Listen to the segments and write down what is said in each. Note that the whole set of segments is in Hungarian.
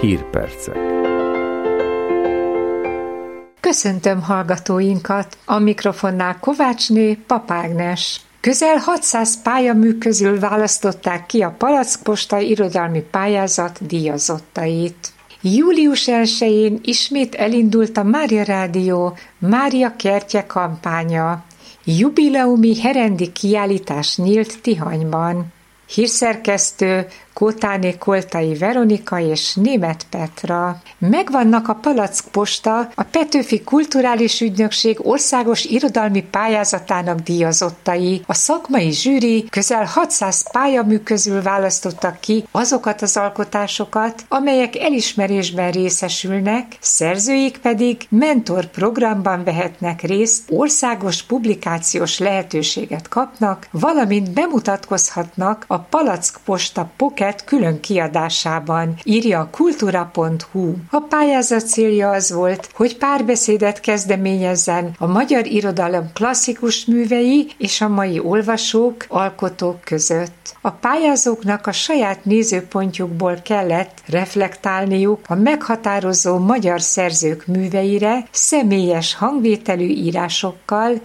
Hírpercek. Köszöntöm hallgatóinkat! A mikrofonnál Kovácsné Pap Ágnes. Közel 600 pályamű közül választották ki a Palackposta irodalmi pályázat díjazottait. Július 1-én ismét elindult a Mária Rádió Mária Kertje kampánya. Jubileumi herendi kiállítás nyílt Tihanyban. Hírszerkesztő Kótáné Koltai Veronika és Németh Petra. Megvannak a Palackposta, a Petőfi Kulturális Ügynökség országos irodalmi pályázatának díjazottai. A szakmai zsűri közel 600 pályamű közül választottak ki azokat az alkotásokat, amelyek elismerésben részesülnek, szerzőik pedig mentorprogramban vehetnek részt, országos publikációs lehetőséget kapnak, valamint bemutatkozhatnak a Palackposta Pocket külön kiadásában, írja a kultura.hu. A pályázat célja az volt, hogy párbeszédet kezdeményezzen a magyar irodalom klasszikus művei és a mai olvasók, alkotók között. A pályázóknak a saját nézőpontjukból kellett reflektálniuk a meghatározó magyar szerzők műveire, személyes hangvételű írásokkal,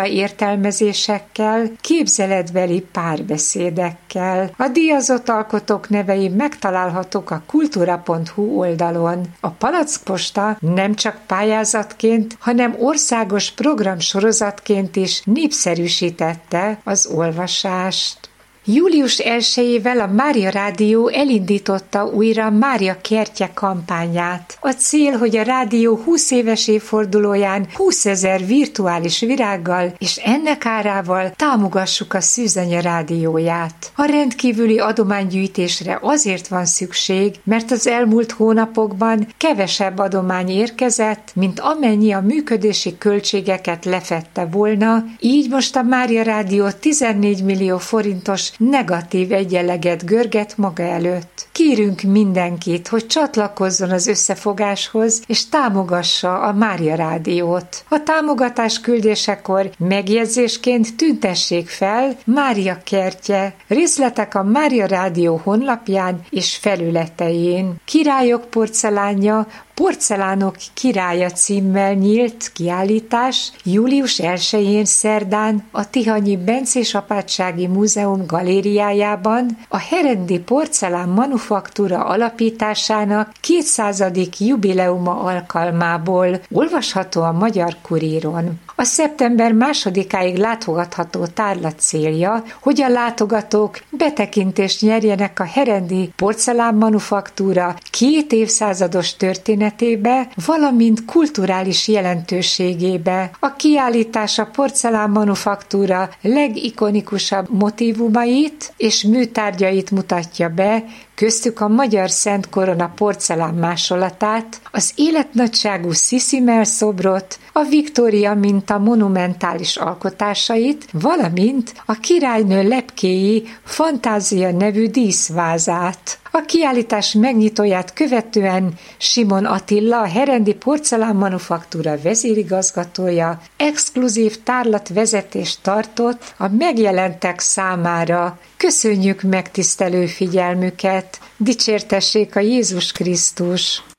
újraértelmezésekkel, képzeletbeli párbeszédekkel. A díjazott alkotók nevei megtalálhatók a kultura.hu oldalon. A Palackposta nem csak pályázatként, hanem országos programsorozatként is népszerűsítette az olvasást. Július 1-ével a Mária Rádió elindította újra a Mária Kertje kampányát. A cél, hogy a rádió 20 éves évfordulóján 20 000 virtuális virággal és ennek árával támogassuk a Szűzanya rádióját. A rendkívüli adománygyűjtésre azért van szükség, mert az elmúlt hónapokban kevesebb adomány érkezett, mint amennyi a működési költségeket lefedte volna, így most a Mária Rádió 14 millió forintos negatív egyenleget görget maga előtt. Kérünk mindenkit, hogy csatlakozzon az összefogáshoz, és támogassa a Mária Rádiót. A támogatás küldésekor megjegyzésként tüntessék fel Mária Kertje. Részletek a Mária Rádió honlapján és felületein. Királyok porcelánja, Porcelánok királya címmel nyílt kiállítás július 1-én szerdán a Tihanyi Bencés Apátsági Múzeum galériájában a herendi porcelán manufaktúra alapításának 200. jubileuma alkalmából, olvasható a Magyar Kuríron. A szeptember 2-áig látogatható tárlat célja, hogy a látogatók betekintést nyerjenek a herendi porcelán manufaktúra 2 évszázados történetébe, valamint kulturális jelentőségébe. A kiállítás a porcelán manufaktúra legikonikusabb motívumait és műtárgyait mutatja be, köztük a Magyar Szent Korona porcelán másolatát, az életnagyságú Sziszimel szobrot, a Viktória minta monumentális alkotásait, valamint a királynő lepkéi Fantázia nevű díszvázát. A kiállítás megnyitóját követően Simon Attila, a herendi porcelán manufaktúra vezérigazgatója exkluzív tárlatvezetést tartott a megjelentek számára. Köszönjük megtisztelő figyelmüket! Dicsértessék a Jézus Krisztus!